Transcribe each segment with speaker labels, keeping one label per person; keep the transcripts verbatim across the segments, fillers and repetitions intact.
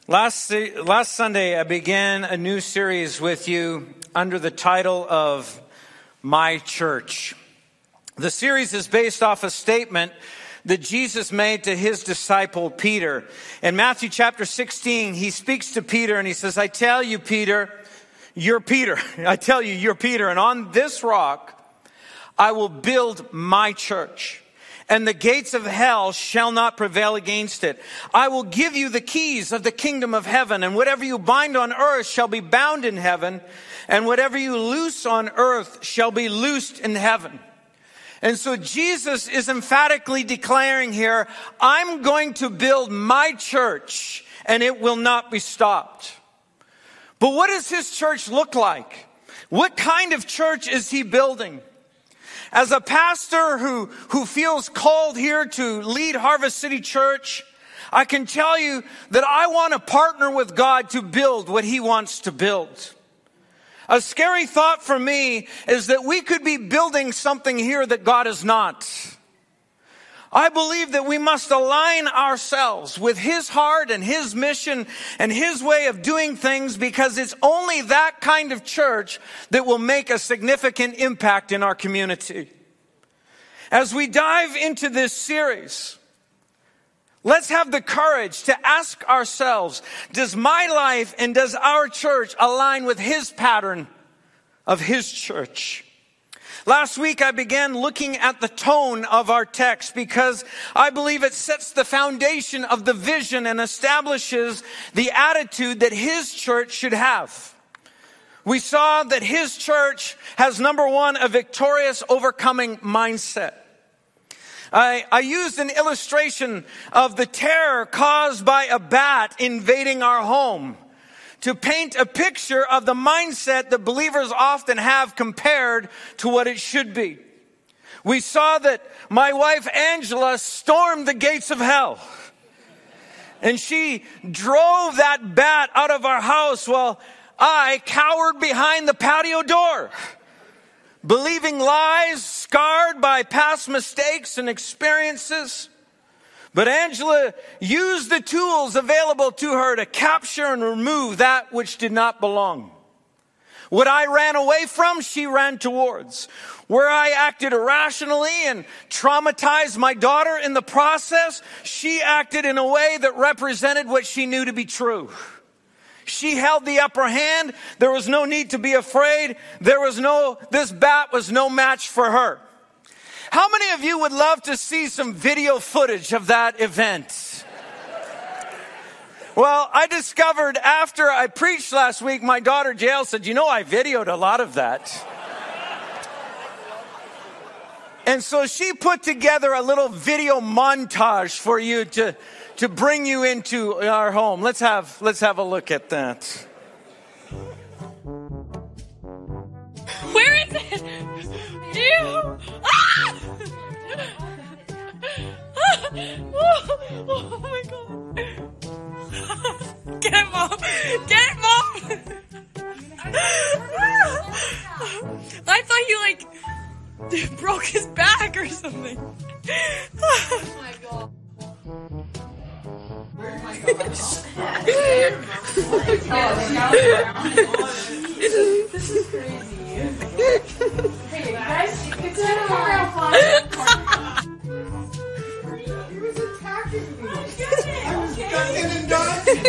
Speaker 1: Last, last Sunday, I began a new series with you under the title of My Church. The series is based off a statement that Jesus made to his disciple Peter. In Matthew chapter sixteen, he speaks to Peter and he says, I tell you, Peter, you're Peter. I tell you, you're Peter. And on this rock, I will build my church. And the gates of hell shall not prevail against it. I will give you the keys of the kingdom of heaven, and whatever you bind on earth shall be bound in heaven, and whatever you loose on earth shall be loosed in heaven. And so Jesus is emphatically declaring here, I'm going to build my church, and it will not be stopped. But what does his church look like? What kind of church is he building? As a pastor who, who feels called here to lead Harvest City Church, I can tell you that I want to partner with God to build what he wants to build. A scary thought for me is that we could be building something here that God is not. I believe that we must align ourselves with his heart and his mission and his way of doing things, because it's only that kind of church that will make a significant impact in our community. As we dive into this series, let's have the courage to ask ourselves, does my life and does our church align with his pattern of his church? Last week, I began looking at the tone of our text because I believe it sets the foundation of the vision and establishes the attitude that his church should have. We saw that his church has, number one, a victorious, overcoming mindset. I, I used an illustration of the terror caused by a bat invading our home to paint a picture of the mindset that believers often have compared to what it should be. We saw that my wife Angela stormed the gates of hell. And she drove that bat out of our house while I cowered behind the patio door, believing lies, scarred by past mistakes and experiences. But Angela used the tools available to her to capture and remove that which did not belong. What I ran away from, she ran towards. Where I acted irrationally and traumatized my daughter in the process, she acted in a way that represented what she knew to be true. She held the upper hand. There was no need to be afraid. There was no, this bat was no match for her. How many of you would love to see some video footage of that event? Well, I discovered after I preached last week, my daughter Jael said, you know, I videoed a lot of that. And so she put together a little video montage for you to, to bring you into our home. Let's have, let's have a look at that.
Speaker 2: Where is it? Ew! Ah! Oh, oh my God. Get it, Mom! Get it, Mom! I thought you, like, broke his back or something. Oh my God. Where's my God? This is crazy. Hey guys, it's been around five. He was attacking me. I was ducking and dodging.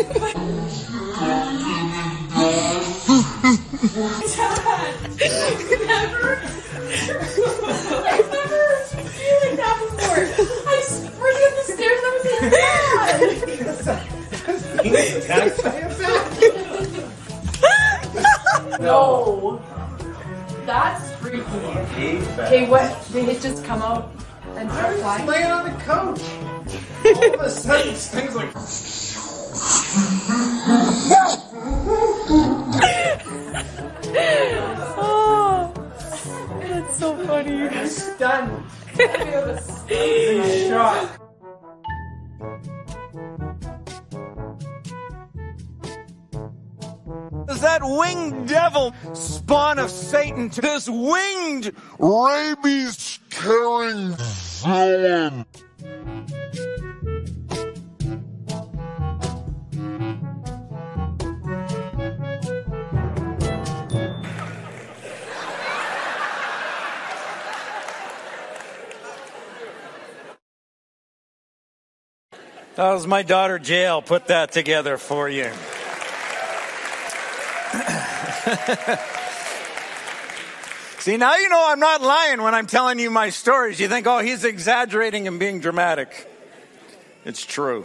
Speaker 2: Dad, never. I've never seen like that before. I spring up the stairs. I was like, Dad. Being attacked by a bat. No. That's freaky. Okay, what? Did it just come out and start flying?
Speaker 3: I was laying on the couch. All of a sudden, this thing's like...
Speaker 2: Oh, that's so funny.
Speaker 3: I'm stunned. I feel the stunning shock.
Speaker 1: Does that winged devil, spawn of Satan, to this winged rabies-carrying villain? That was my daughter Jael put that together for you. See, now you know I'm not lying when I'm telling you my stories. You think, oh, he's exaggerating and being dramatic. It's true.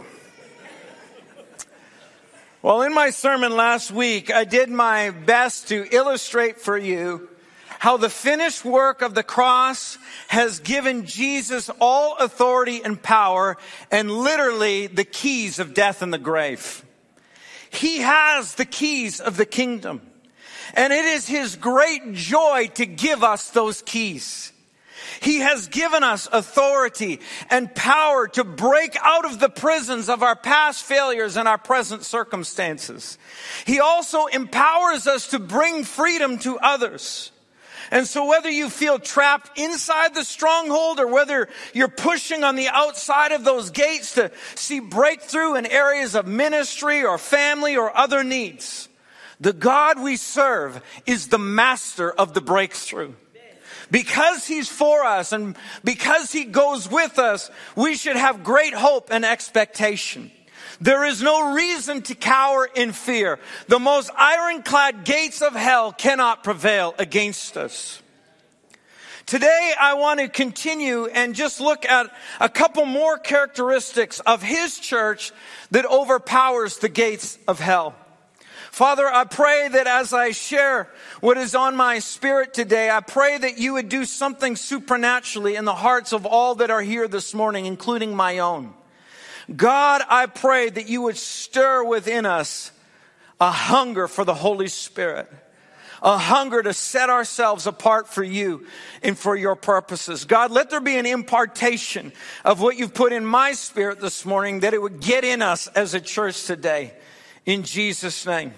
Speaker 1: Well, in my sermon last week, I did my best to illustrate for you how the finished work of the cross has given Jesus all authority and power and literally the keys of death and the grave. He has the keys of the kingdom. And it is his great joy to give us those keys. He has given us authority and power to break out of the prisons of our past failures and our present circumstances. He also empowers us to bring freedom to others. And so whether you feel trapped inside the stronghold or whether you're pushing on the outside of those gates to see breakthrough in areas of ministry or family or other needs, the God we serve is the master of the breakthrough. Because he's for us and because he goes with us, we should have great hope and expectation. There is no reason to cower in fear. The most ironclad gates of hell cannot prevail against us. Today, I want to continue and just look at a couple more characteristics of his church that overpowers the gates of hell. Father, I pray that as I share what is on my spirit today, I pray that you would do something supernaturally in the hearts of all that are here this morning, including my own. God, I pray that you would stir within us a hunger for the Holy Spirit, a hunger to set ourselves apart for you and for your purposes. God, let there be an impartation of what you've put in my spirit this morning, that it would get in us as a church today. In Jesus' name.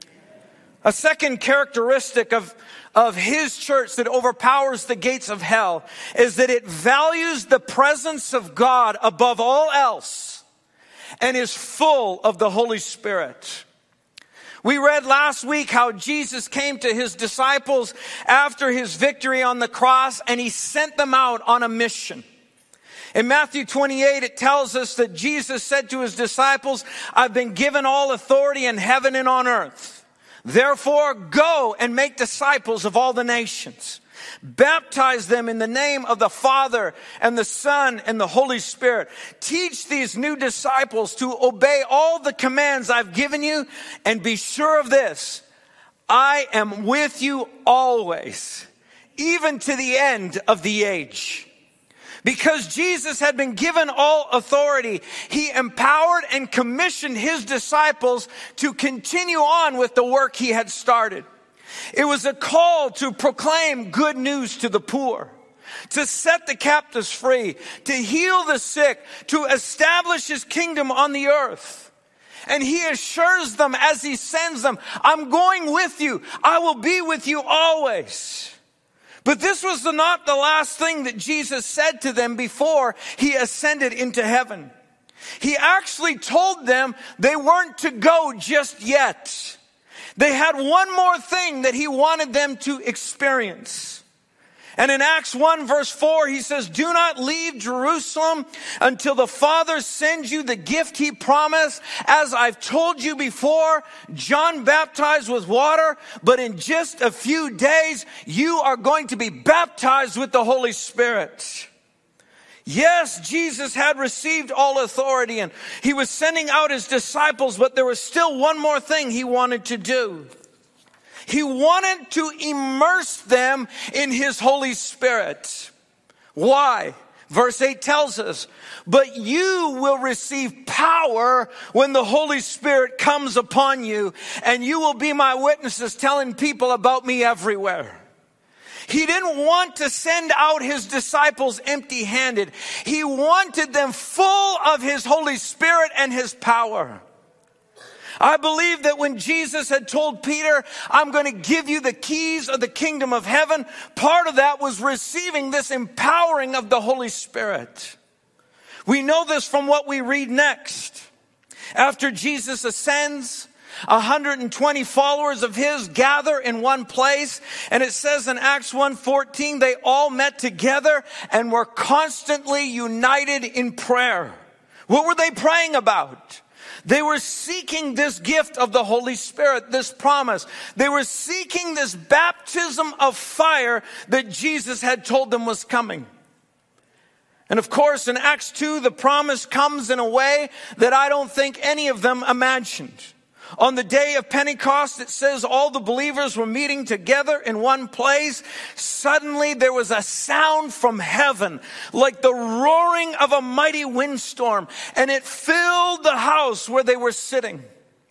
Speaker 1: A second characteristic of, of his church that overpowers the gates of hell is that it values the presence of God above all else and is full of the Holy Spirit. We read last week how Jesus came to his disciples after his victory on the cross and he sent them out on a mission. In Matthew twenty-eight, it tells us that Jesus said to his disciples, I've been given all authority in heaven and on earth. Therefore, go and make disciples of all the nations. Baptize them in the name of the Father and the Son and the Holy Spirit. Teach these new disciples to obey all the commands I've given you. And be sure of this, I am with you always, even to the end of the age. Because Jesus had been given all authority, he empowered and commissioned his disciples to continue on with the work he had started. It was a call to proclaim good news to the poor, to set the captives free, to heal the sick, to establish his kingdom on the earth. And he assures them as he sends them, I'm going with you. I will be with you always. But this was the, not the last thing that Jesus said to them before he ascended into heaven. He actually told them they weren't to go just yet. They had one more thing that he wanted them to experience. And in Acts one verse four, he says, do not leave Jerusalem until the Father sends you the gift he promised. As I've told you before, John baptized with water, but in just a few days, you are going to be baptized with the Holy Spirit. Yes, Jesus had received all authority and he was sending out his disciples, but there was still one more thing he wanted to do. He wanted to immerse them in his Holy Spirit. Why? Verse eight tells us, but you will receive power when the Holy Spirit comes upon you, and you will be my witnesses, telling people about me everywhere. He didn't want to send out his disciples empty-handed. He wanted them full of his Holy Spirit and his power. I believe that when Jesus had told Peter, I'm going to give you the keys of the kingdom of heaven, part of that was receiving this empowering of the Holy Spirit. We know this from what we read next. After Jesus ascends, one hundred twenty followers of his gather in one place. And it says in Acts one fourteen, they all met together and were constantly united in prayer. What were they praying about? They were seeking this gift of the Holy Spirit, this promise. They were seeking this baptism of fire that Jesus had told them was coming. And of course, in Acts two, the promise comes in a way that I don't think any of them imagined. On the day of Pentecost, it says all the believers were meeting together in one place. Suddenly there was a sound from heaven like the roaring of a mighty windstorm, and it filled the house where they were sitting.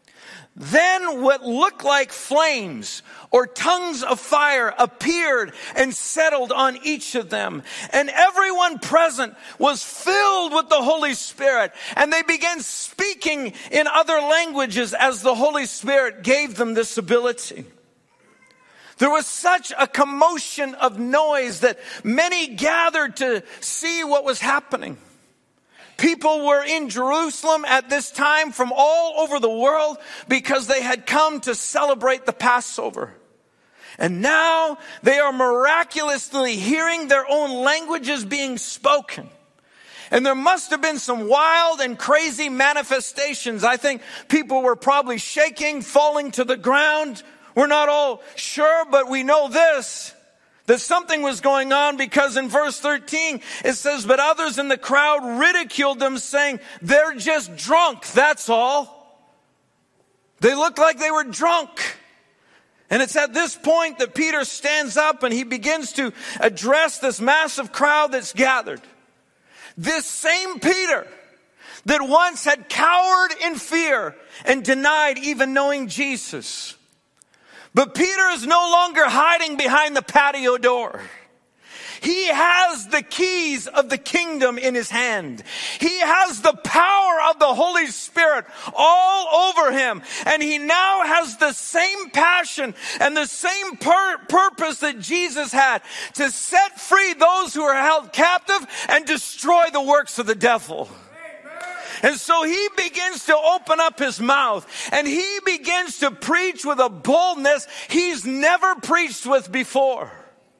Speaker 1: Then what looked like flames or tongues of fire appeared and settled on each of them. And everyone present was filled with the Holy Spirit. And they began speaking in other languages as the Holy Spirit gave them this ability. There was such a commotion of noise that many gathered to see what was happening. People were in Jerusalem at this time from all over the world because they had come to celebrate the Passover. And now they are miraculously hearing their own languages being spoken. And there must have been some wild and crazy manifestations. I think people were probably shaking, falling to the ground. We're not all sure, but we know this, that something was going on, because in verse thirteen, it says, but others in the crowd ridiculed them, saying, they're just drunk, that's all. They looked like they were drunk. And it's at this point that Peter stands up and he begins to address this massive crowd that's gathered. This same Peter that once had cowered in fear and denied even knowing Jesus. But Peter is no longer hiding behind the patio door. He has the keys of the kingdom in his hand. He has the power of the Holy Spirit all over him. And he now has the same passion and the same pur- purpose that Jesus had, to set free those who are held captive and destroy the works of the devil. And so he begins to open up his mouth and he begins to preach with a boldness he's never preached with before.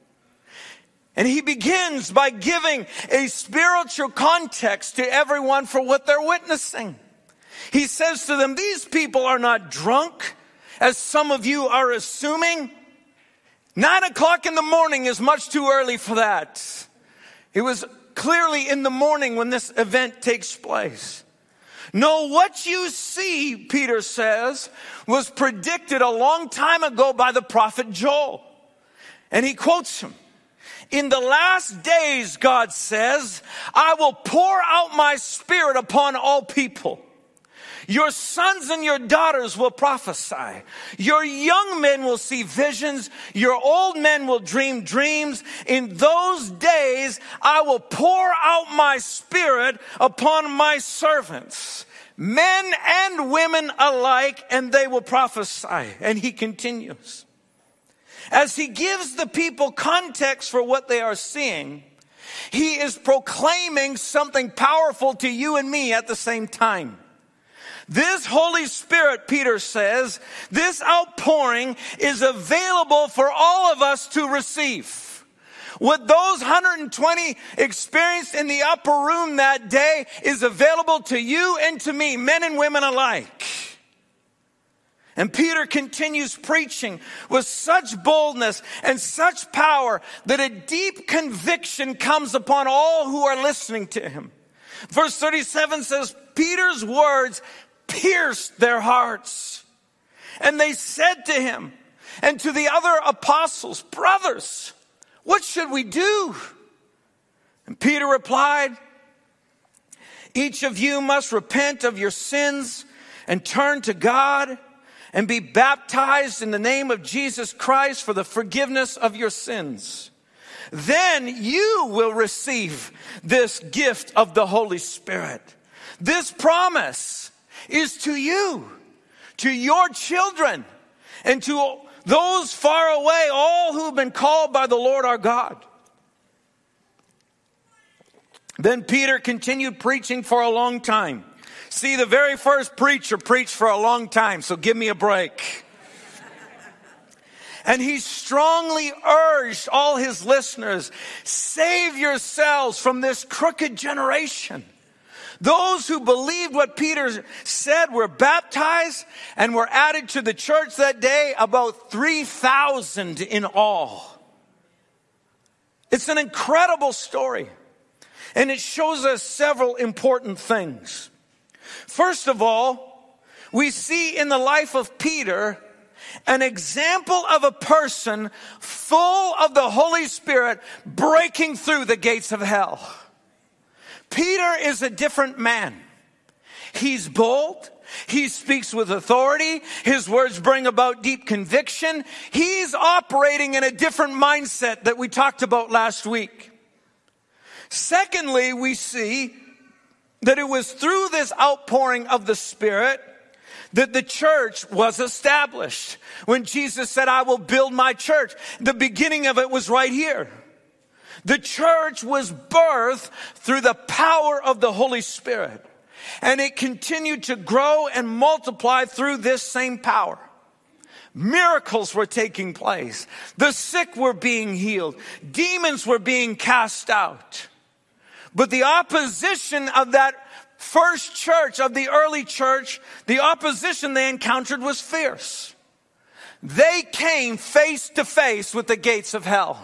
Speaker 1: And he begins by giving a spiritual context to everyone for what they're witnessing. He says to them, these people are not drunk, as some of you are assuming. Nine o'clock in the morning is much too early for that. It was clearly in the morning when this event takes place. No, what you see, Peter says, was predicted a long time ago by the prophet Joel. And he quotes him. In the last days, God says, I will pour out my spirit upon all people. Your sons and your daughters will prophesy. Your young men will see visions. Your old men will dream dreams. In those days, I will pour out my spirit upon my servants, men and women alike, and they will prophesy. And he continues. As he gives the people context for what they are seeing, he is proclaiming something powerful to you and me at the same time. This Holy Spirit, Peter says, this outpouring is available for all of us to receive. What those one hundred twenty experienced in the upper room that day is available to you and to me, men and women alike. And Peter continues preaching with such boldness and such power that a deep conviction comes upon all who are listening to him. Verse thirty-seven says, Peter's words pierced their hearts. And they said to him and to the other apostles, brothers, what should we do? And Peter replied, each of you must repent of your sins and turn to God and be baptized in the name of Jesus Christ for the forgiveness of your sins. Then you will receive this gift of the Holy Spirit. This promise is to you, to your children, and to those far away, all who have been called by the Lord our God. Then Peter continued preaching for a long time. See, the very first preacher preached for a long time, so give me a break. And he strongly urged all his listeners, save yourselves from this crooked generation. Those who believed what Peter said were baptized and were added to the church that day, about three thousand in all. It's an incredible story, and it shows us several important things. First of all, we see in the life of Peter an example of a person full of the Holy Spirit breaking through the gates of hell. Peter is a different man. He's bold. He speaks with authority. His words bring about deep conviction. He's operating in a different mindset that we talked about last week. Secondly, we see that it was through this outpouring of the Spirit that the church was established. When Jesus said, I will build my church, the beginning of it was right here. The church was birthed through the power of the Holy Spirit. And it continued to grow and multiply through this same power. Miracles were taking place. The sick were being healed. Demons were being cast out. But the opposition of that first church, of the early church, the opposition they encountered was fierce. They came face to face with the gates of hell.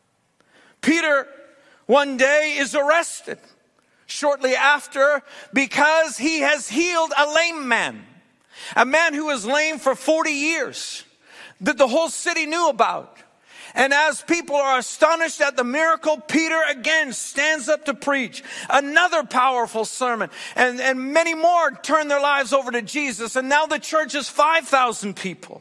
Speaker 1: Peter one day is arrested shortly after because he has healed a lame man. A man who was lame for forty years that the whole city knew about. And as people are astonished at the miracle, Peter again stands up to preach another powerful sermon. And, and many more turn their lives over to Jesus. And now the church is five thousand people.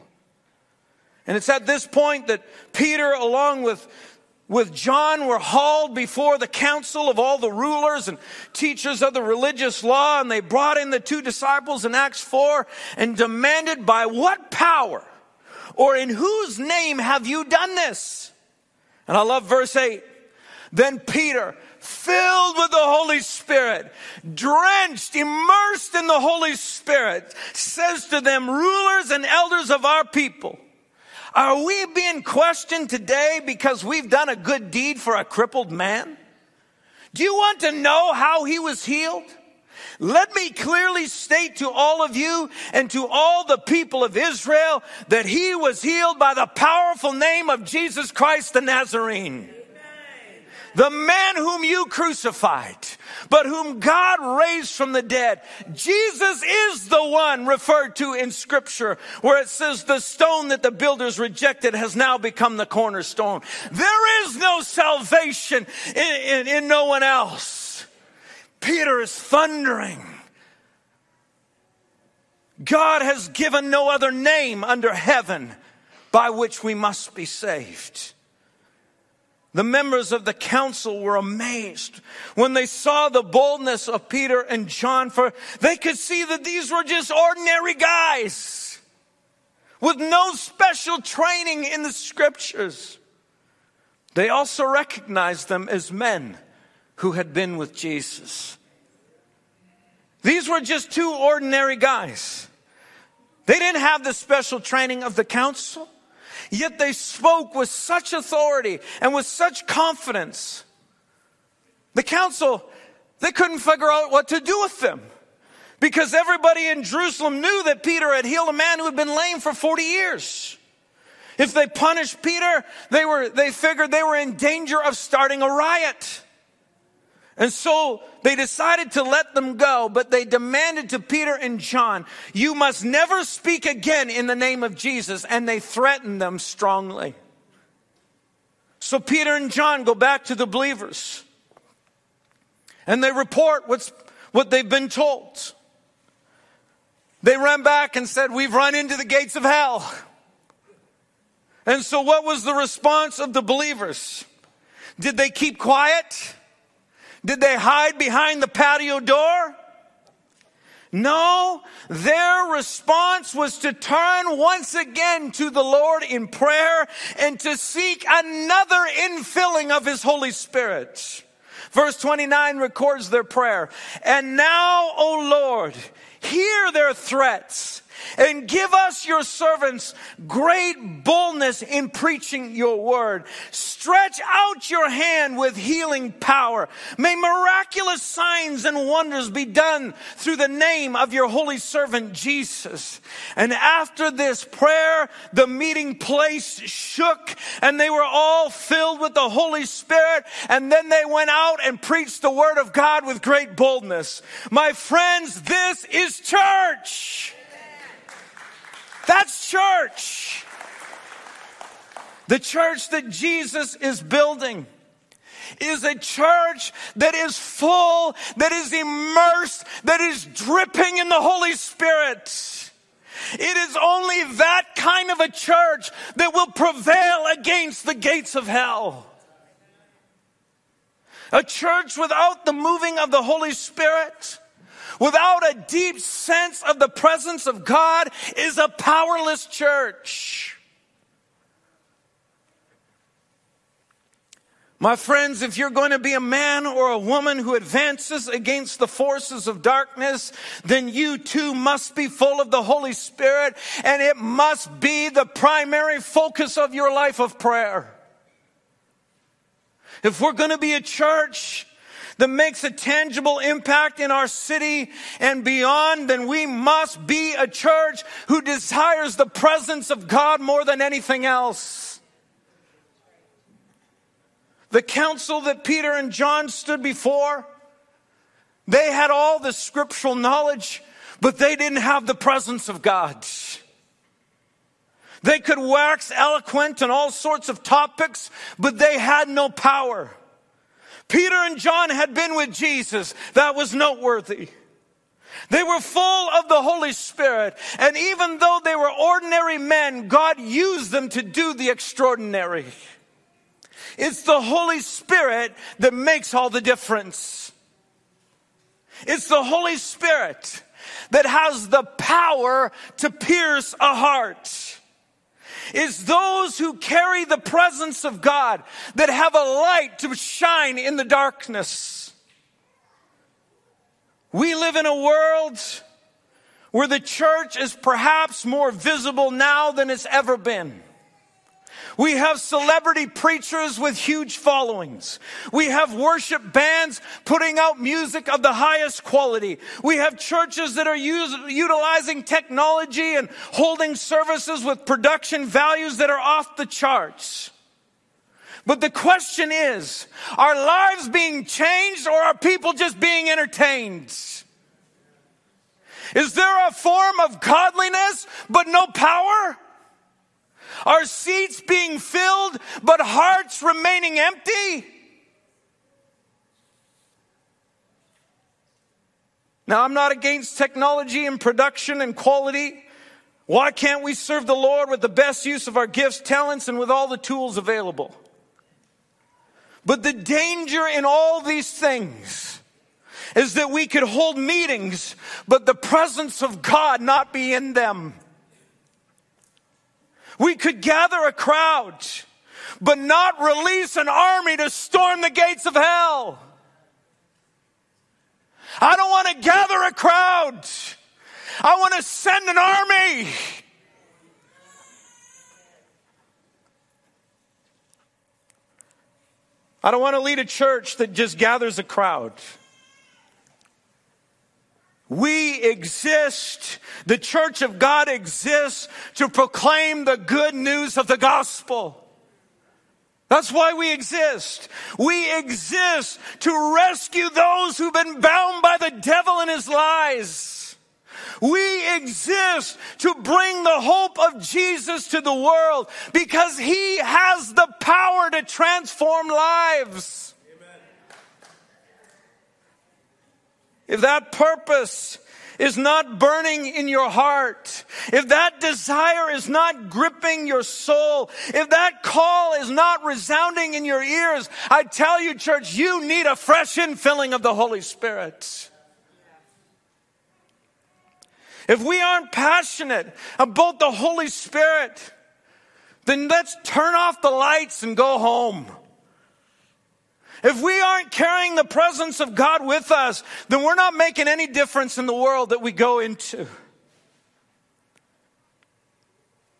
Speaker 1: And it's at this point that Peter, along with with John, were hauled before the council of all the rulers and teachers of the religious law. And they brought in the two disciples in Acts four and demanded, by what power or in whose name have you done this? And I love verse eight. Then Peter, filled with the Holy Spirit, drenched, immersed in the Holy Spirit, says to them, rulers and elders of our people, are we being questioned today because we've done a good deed for a crippled man? Do you want to know how he was healed? Let me clearly state to all of you and to all the people of Israel that he was healed by the powerful name of Jesus Christ the Nazarene. The man whom you crucified, but whom God raised from the dead. Jesus is the one referred to in Scripture where it says the stone that the builders rejected has now become the cornerstone. There is no salvation in, in, in no one else. Peter is thundering. God has given no other name under heaven by which we must be saved. The members of the council were amazed when they saw the boldness of Peter and John, for they could see that these were just ordinary guys with no special training in the Scriptures. They also recognized them as men who had been with Jesus. These were just two ordinary guys. They didn't have the special training of the council. Yet they spoke with such authority and with such confidence. The council, they couldn't figure out what to do with them, because everybody in Jerusalem knew that Peter had healed a man who had been lame for forty years. If they punished Peter, they were, they figured they were in danger of starting a riot. And so they decided to let them go, but they demanded to Peter and John, you must never speak again in the name of Jesus. And they threatened them strongly. So Peter and John go back to the believers and they report what's, what they've been told. They ran back and said, we've run into the gates of hell. And so what was the response of the believers? Did they keep quiet? Did they hide behind the patio door? No, their response was to turn once again to the Lord in prayer and to seek another infilling of His Holy Spirit. Verse twenty-nine records their prayer. And now, O Lord, hear their threats And give us, your servants, great boldness in preaching your word. Stretch out your hand with healing power. May miraculous signs and wonders be done through the name of your holy servant Jesus. And after this prayer, the meeting place shook, and they were all filled with the Holy Spirit. And then they went out and preached the word of God with great boldness. My friends, this is church. That's church. The church that Jesus is building is a church that is full, that is immersed, that is dripping in the Holy Spirit. It is only that kind of a church that will prevail against the gates of hell. A church without the moving of the Holy Spirit, without a deep sense of the presence of God, is a powerless church. My friends, if you're going to be a man or a woman who advances against the forces of darkness, then you too must be full of the Holy Spirit, and it must be the primary focus of your life of prayer. If we're going to be a church that makes a tangible impact in our city and beyond, then we must be a church who desires the presence of God more than anything else. The council that Peter and John stood before, they had all the scriptural knowledge, but they didn't have the presence of God. They could wax eloquent on all sorts of topics, but they had no power. Peter and John had been with Jesus. That was noteworthy. They were full of the Holy Spirit. And even though they were ordinary men, God used them to do the extraordinary. It's the Holy Spirit that makes all the difference. It's the Holy Spirit that has the power to pierce a heart. It's those who carry the presence of God that have a light to shine in the darkness. We live in a world where the church is perhaps more visible now than it's ever been. We have celebrity preachers with huge followings. We have worship bands putting out music of the highest quality. We have churches that are use, utilizing technology and holding services with production values that are off the charts. But the question is, are lives being changed, or are people just being entertained? Is there a form of godliness but no power? Are seats being filled, but hearts remaining empty? Now, I'm not against technology and production and quality. Why can't we serve the Lord with the best use of our gifts, talents, and with all the tools available? But the danger in all these things is that we could hold meetings, but the presence of God not be in them. We could gather a crowd, but not release an army to storm the gates of hell. I don't want to gather a crowd. I want to send an army. I don't want to lead a church that just gathers a crowd. We exist, the church of God exists to proclaim the good news of the gospel. That's why we exist. We exist to rescue those who've been bound by the devil and his lies. We exist to bring the hope of Jesus to the world because he has the power to transform lives. If that purpose is not burning in your heart, if that desire is not gripping your soul, if that call is not resounding in your ears, I tell you, church, you need a fresh infilling of the Holy Spirit. If we aren't passionate about the Holy Spirit, then let's turn off the lights and go home. If we aren't carrying the presence of God with us, then we're not making any difference in the world that we go into.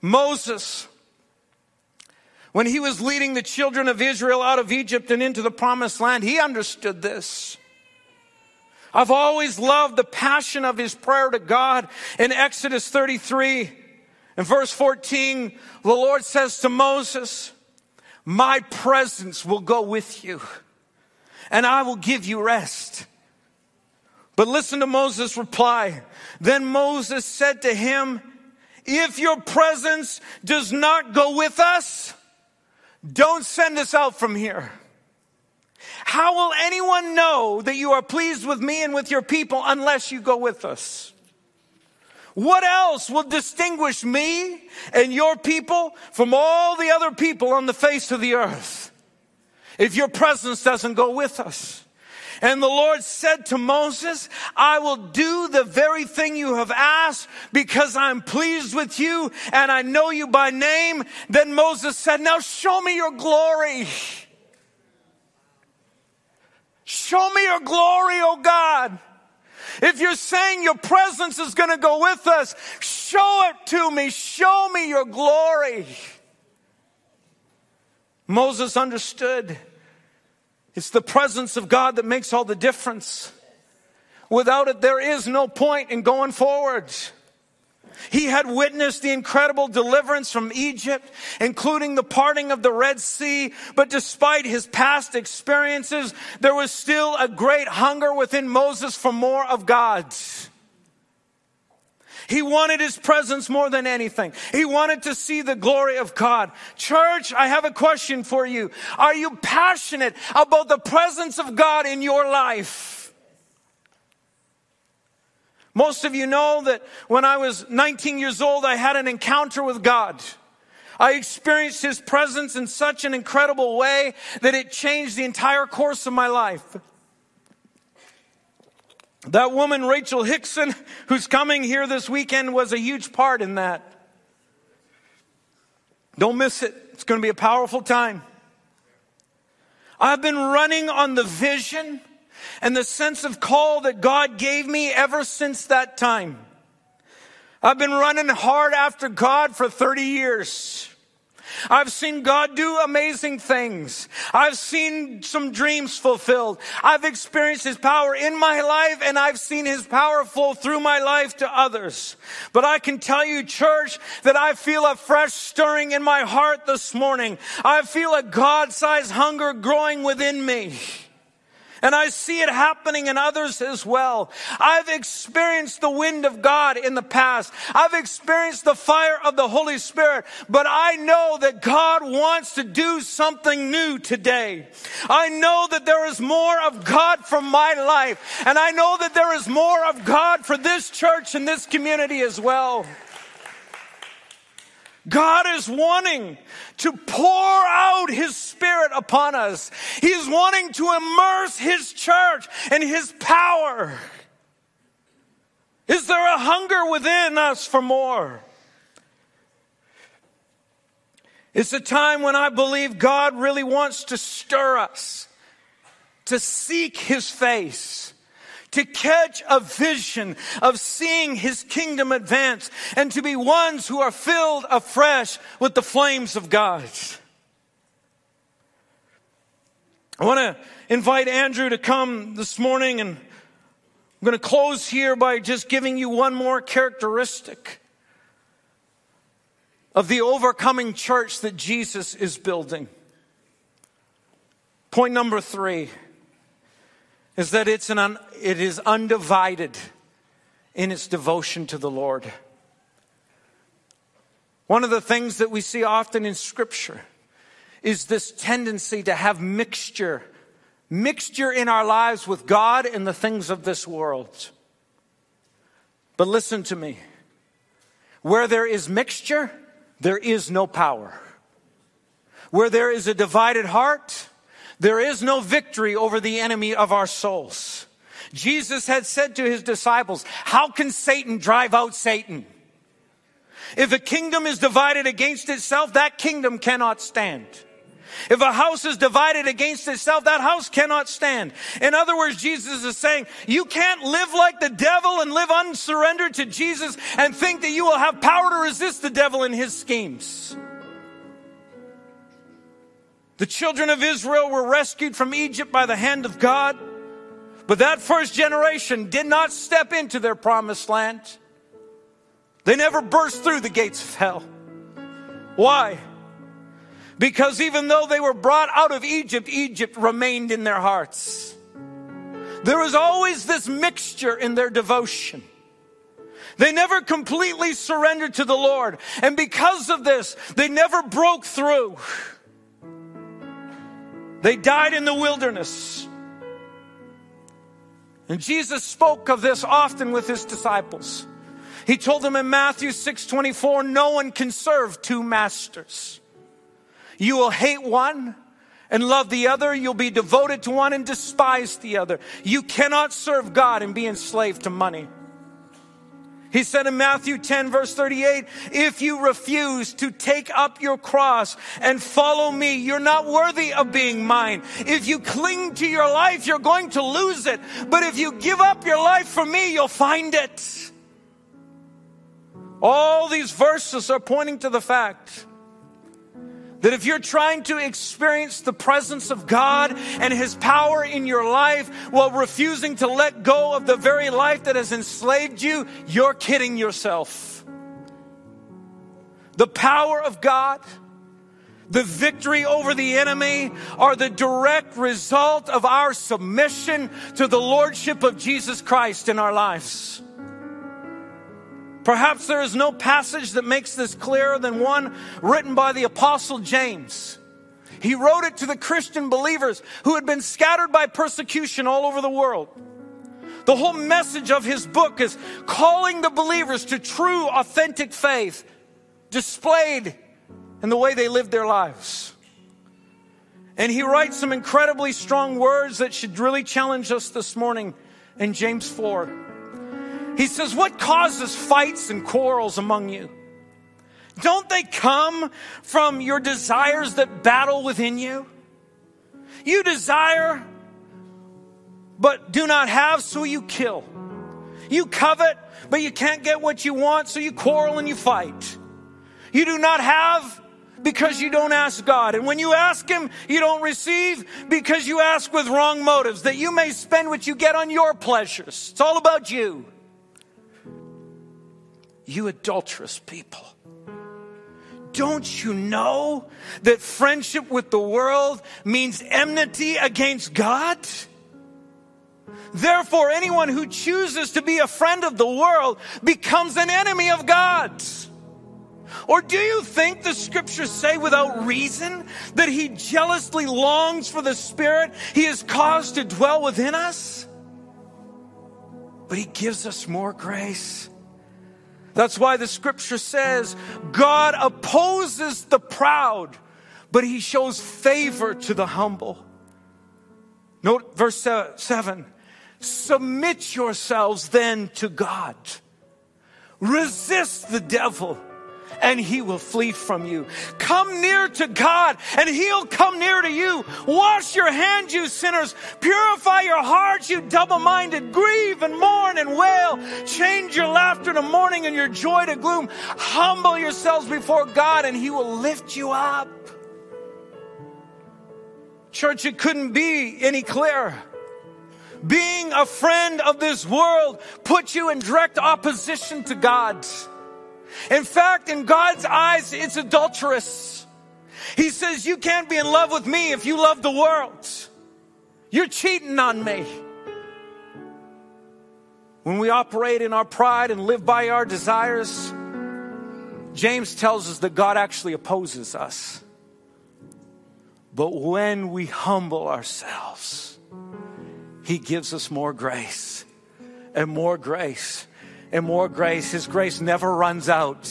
Speaker 1: Moses, when he was leading the children of Israel out of Egypt and into the promised land, he understood this. I've always loved the passion of his prayer to God. In Exodus thirty-three, in verse fourteen, the Lord says to Moses, my presence will go with you, and I will give you rest. But listen to Moses' reply. Then Moses said to him, if your presence does not go with us, don't send us out from here. How will anyone know that you are pleased with me and with your people unless you go with us? What else will distinguish me and your people from all the other people on the face of the earth if your presence doesn't go with us? And the Lord said to Moses, I will do the very thing you have asked because I'm pleased with you and I know you by name. Then Moses said, now show me your glory. Show me your glory, oh God. If you're saying your presence is going to go with us, show it to me. Show me your glory. Moses understood. It's the presence of God that makes all the difference. Without it, there is no point in going forward. He had witnessed the incredible deliverance from Egypt, including the parting of the Red Sea. But despite his past experiences, there was still a great hunger within Moses for more of God. He wanted his presence more than anything. He wanted to see the glory of God. Church, I have a question for you. Are you passionate about the presence of God in your life? Most of you know that when I was nineteen years old, I had an encounter with God. I experienced his presence in such an incredible way that it changed the entire course of my life. That woman, Rachel Hickson, who's coming here this weekend, was a huge part in that. Don't miss it. It's going to be a powerful time. I've been running on the vision and the sense of call that God gave me ever since that time. I've been running hard after God for thirty years. I've seen God do amazing things. I've seen some dreams fulfilled. I've experienced his power in my life, and I've seen his power flow through my life to others. But I can tell you, church, that I feel a fresh stirring in my heart this morning. I feel a God-sized hunger growing within me. And I see it happening in others as well. I've experienced the wind of God in the past. I've experienced the fire of the Holy Spirit. But I know that God wants to do something new today. I know that there is more of God for my life. And I know that there is more of God for this church and this community as well. God is wanting to pour out his Spirit upon us. He's wanting to immerse his church in his power. Is there a hunger within us for more? It's a time when I believe God really wants to stir us, to seek his face, to catch a vision of seeing his kingdom advance, and to be ones who are filled afresh with the flames of God. I want to invite Andrew to come this morning, and I'm going to close here by just giving you one more characteristic of the overcoming church that Jesus is building. Point number three is that it's an un, it is undivided in its devotion to the Lord. One of the things that we see often in Scripture is this tendency to have mixture, mixture in our lives with God and the things of this world. But listen to me. Where there is mixture, there is no power. Where there is a divided heart, there is no victory over the enemy of our souls. Jesus had said to his disciples, how can Satan drive out Satan? If a kingdom is divided against itself, that kingdom cannot stand. If a house is divided against itself, that house cannot stand. In other words, Jesus is saying, you can't live like the devil and live unsurrendered to Jesus and think that you will have power to resist the devil and his schemes. The children of Israel were rescued from Egypt by the hand of God, but that first generation did not step into their promised land. They never burst through the gates of hell. Why? Because even though they were brought out of Egypt, Egypt remained in their hearts. There was always this mixture in their devotion. They never completely surrendered to the Lord. And because of this, they never broke through. They died in the wilderness. And Jesus spoke of this often with his disciples. He told them in Matthew six twenty-four, no one can serve two masters. You will hate one and love the other. You'll be devoted to one and despise the other. You cannot serve God and be enslaved to money. He said in Matthew ten verse thirty-eight, if you refuse to take up your cross and follow me, you're not worthy of being mine. If you cling to your life, you're going to lose it. But if you give up your life for me, you'll find it. All these verses are pointing to the fact that if you're trying to experience the presence of God and his power in your life while refusing to let go of the very life that has enslaved you, you're kidding yourself. The power of God, the victory over the enemy are the direct result of our submission to the lordship of Jesus Christ in our lives. Perhaps there is no passage that makes this clearer than one written by the Apostle James. He wrote it to the Christian believers who had been scattered by persecution all over the world. The whole message of his book is calling the believers to true, authentic faith, displayed in the way they lived their lives. And he writes some incredibly strong words that should really challenge us this morning in James four. He says, what causes fights and quarrels among you? Don't they come from your desires that battle within you? You desire, but do not have, so you kill. You covet, but you can't get what you want, so you quarrel and you fight. You do not have because you don't ask God. And when you ask him, you don't receive because you ask with wrong motives, that you may spend what you get on your pleasures. It's all about you. You adulterous people. Don't you know that friendship with the world means enmity against God? Therefore, anyone who chooses to be a friend of the world becomes an enemy of God. Or do you think the scriptures say without reason that he jealously longs for the Spirit he has caused to dwell within us? But he gives us more grace. That's why the scripture says, God opposes the proud, but he shows favor to the humble. Note verse seven. Submit yourselves then to God. Resist the devil, and he will flee from you. Come near to God, and he'll come near to you. Wash your hands, you sinners. Purify your hearts, you double-minded. Grieve and mourn and wail. Change your laughter to mourning and your joy to gloom. Humble yourselves before God, and he will lift you up. Church, it couldn't be any clearer. Being a friend of this world puts you in direct opposition to God. In fact, in God's eyes, it's adulterous. He says, you can't be in love with me if you love the world. You're cheating on me. When we operate in our pride and live by our desires, James tells us that God actually opposes us. But when we humble ourselves, he gives us more grace and more grace. And more grace. His grace never runs out.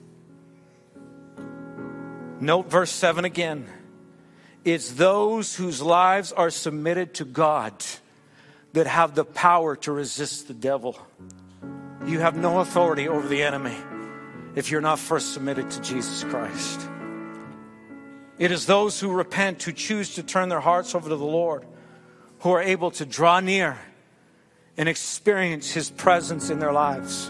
Speaker 1: Note verse seven again. It's those whose lives are submitted to God that have the power to resist the devil. You have no authority over the enemy if you're not first submitted to Jesus Christ. It is those who repent, who choose to turn their hearts over to the Lord, who are able to draw near and experience His presence in their lives.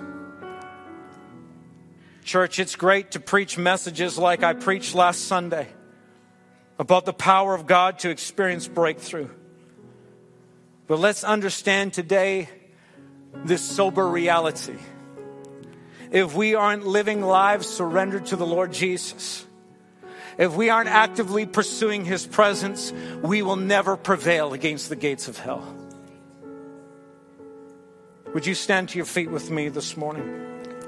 Speaker 1: Church, it's great to preach messages like I preached last Sunday about the power of God to experience breakthrough. But let's understand today this sober reality. If we aren't living lives surrendered to the Lord Jesus, if we aren't actively pursuing His presence, we will never prevail against the gates of hell. Would you stand to your feet with me this morning?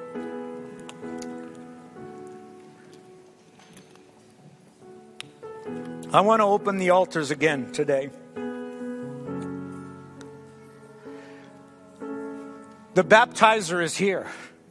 Speaker 1: I want to open the altars again today. The baptizer is here.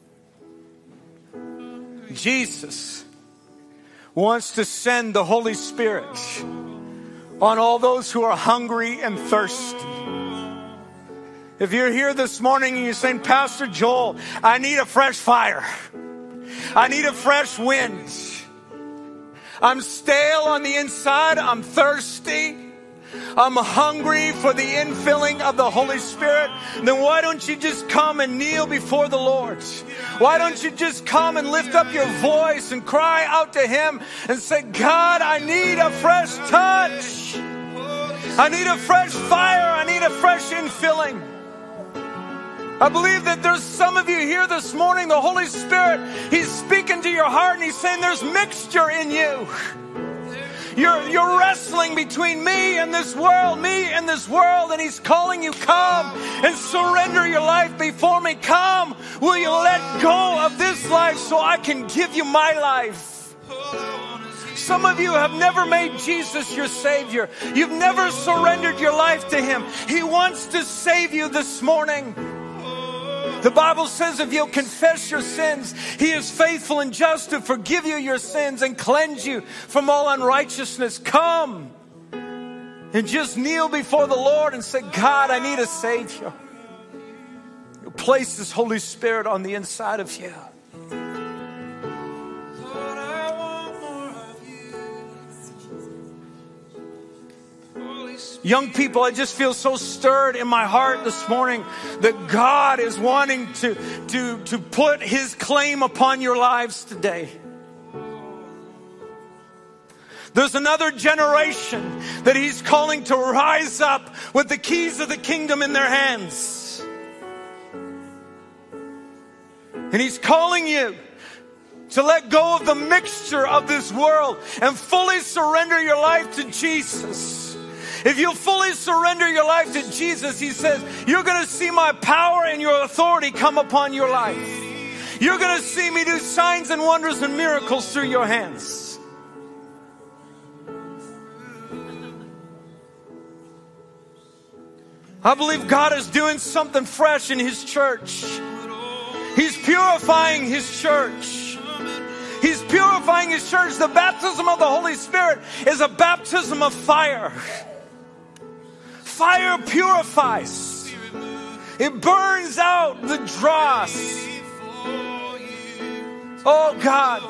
Speaker 1: Jesus wants to send the Holy Spirit on all those who are hungry and thirsty. If you're here this morning and you're saying, Pastor Joel, I need a fresh fire. I need a fresh wind. I'm stale on the inside. I'm thirsty. I'm hungry for the infilling of the Holy Spirit. Then why don't you just come and kneel before the Lord? Why don't you just come and lift up your voice and cry out to Him and say, God, I need a fresh touch. I need a fresh fire. I need a fresh infilling. I believe that there's some of you here this morning, the Holy Spirit, He's speaking to your heart and He's saying there's mixture in you. You're, you're wrestling between me and this world, me and this world, and He's calling you, come and surrender your life before me. Come, will you let go of this life so I can give you my life? Some of you have never made Jesus your Savior. You've never surrendered your life to Him. He wants to save you this morning. The Bible says if you'll confess your sins, He is faithful and just to forgive you your sins and cleanse you from all unrighteousness. Come and just kneel before the Lord and say, God, I need a Savior. You'll place His Holy Spirit on the inside of you. Young people, I just feel so stirred in my heart this morning that God is wanting to, to, to put His claim upon your lives today. There's another generation that He's calling to rise up with the keys of the kingdom in their hands. And He's calling you to let go of the mixture of this world and fully surrender your life to Jesus. If you fully surrender your life to Jesus, He says, you're going to see my power and your authority come upon your life. You're going to see me do signs and wonders and miracles through your hands. I believe God is doing something fresh in His church. He's purifying His church. He's purifying His church. The baptism of the Holy Spirit is a baptism of fire. Fire purifies. It burns out the dross. Oh God.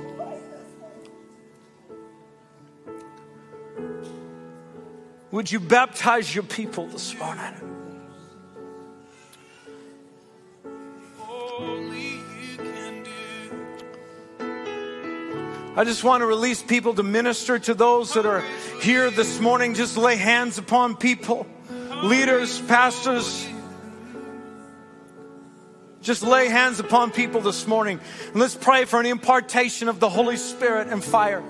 Speaker 1: Would you baptize your people this morning? I just want to release people to minister to those that are here this morning. Just lay hands upon people, leaders, pastors. Just lay hands upon people this morning. And let's pray for an impartation of the Holy Spirit and fire.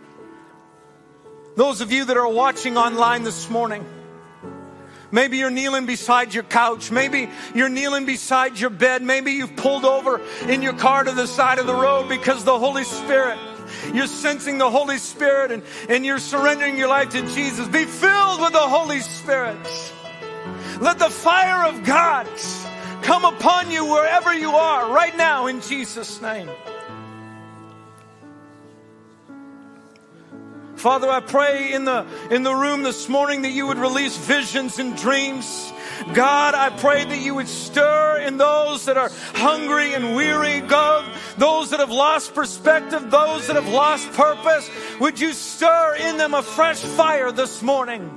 Speaker 1: Those of you that are watching online this morning, maybe you're kneeling beside your couch. Maybe you're kneeling beside your bed. Maybe you've pulled over in your car to the side of the road because the Holy Spirit, you're sensing the Holy Spirit and, and you're surrendering your life to Jesus. Be filled with the Holy Spirit. Let the fire of God come upon you wherever you are right now in Jesus' name. Father, I pray in the, in the room this morning that you would release visions and dreams. God, I pray that you would stir in those that are hungry and weary, God, those that have lost perspective, those that have lost purpose. Would you stir in them a fresh fire this morning?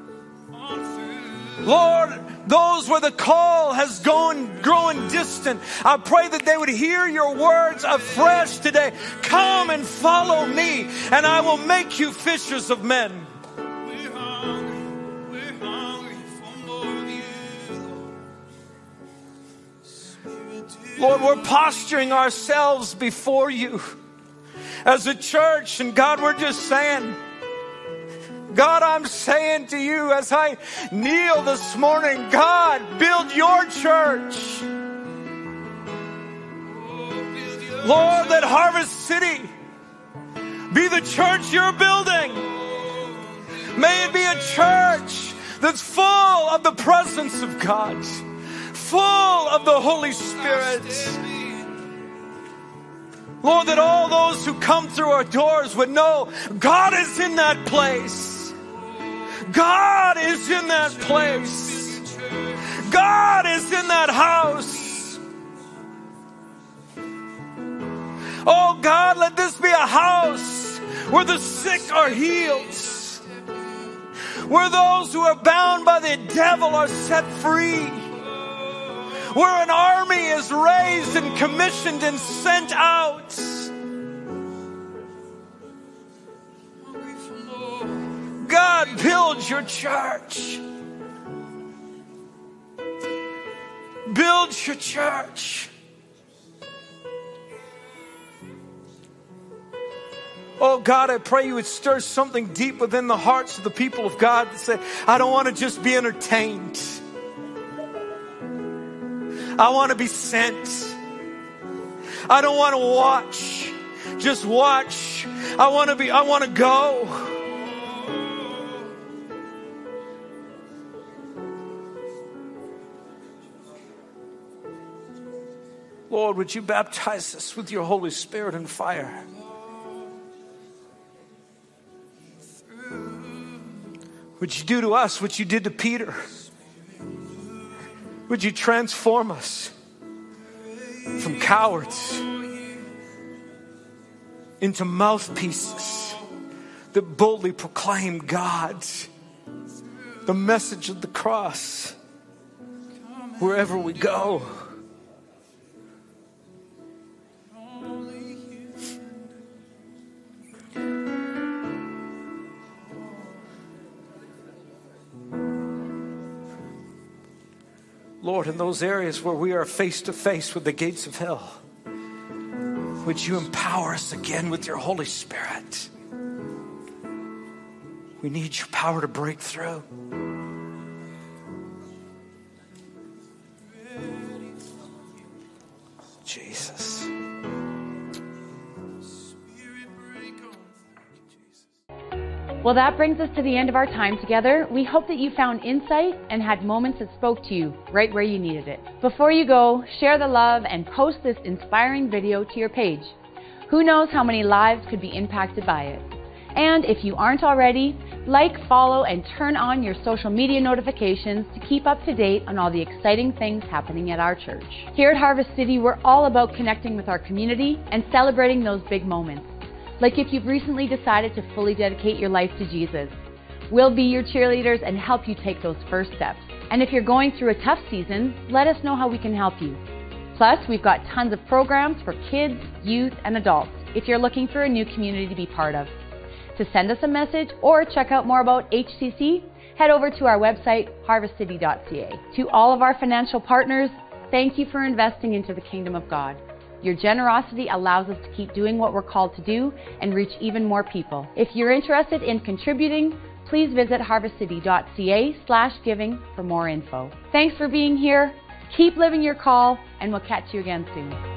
Speaker 1: Lord, those where the call has gone, grown distant, I pray that they would hear your words afresh today. Come and follow me, and I will make you fishers of men.
Speaker 4: We're hungry, we're hungry for more of you.
Speaker 1: Lord, we're posturing ourselves before you as a church, and God, we're just saying, God, I'm saying to you as I kneel this morning, God, build your church. Lord, let Harvest City be the church you're building. May it be a church that's full of the presence of God, full of the Holy Spirit. Lord, that all those who come through our doors would know God is in that place. God is in that place. God is in that house. Oh God, let this be a house where the sick are healed, where those who are bound by the devil are set free, where an army is raised and commissioned and sent out. God, build your church. Build your church. Oh God, I pray you would stir something deep within the hearts of the people of God that say, I don't want to just be entertained. I want to be sent. I don't want to watch. Just watch. I want to be, I want to go. Lord, would you baptize us with your Holy Spirit and fire? Would you do to us what you did to Peter? Would you transform us from cowards into mouthpieces that boldly proclaim God, the message of the cross, wherever we go? Lord, in those areas where we are face to face with the gates of hell, would you empower us again with your Holy Spirit? We need your power to break through. Jesus.
Speaker 5: Well, that brings us to the end of our time together. We hope that you found insight and had moments that spoke to you right where you needed it. Before you go, share the love and post this inspiring video to your page. Who knows how many lives could be impacted by it? And if you aren't already, like, follow, and turn on your social media notifications to keep up to date on all the exciting things happening at our church. Here at Harvest City, we're all about connecting with our community and celebrating those big moments. Like if you've recently decided to fully dedicate your life to Jesus. We'll be your cheerleaders and help you take those first steps. And if you're going through a tough season, let us know how we can help you. Plus, we've got tons of programs for kids, youth, and adults if you're looking for a new community to be part of. To send us a message or check out more about H C C, head over to our website, harvest city dot c a. To all of our financial partners, thank you for investing into the kingdom of God. Your generosity allows us to keep doing what we're called to do and reach even more people. If you're interested in contributing, please visit harvest city dot c a slash giving for more info. Thanks for being here. Keep living your call, and we'll catch you again soon.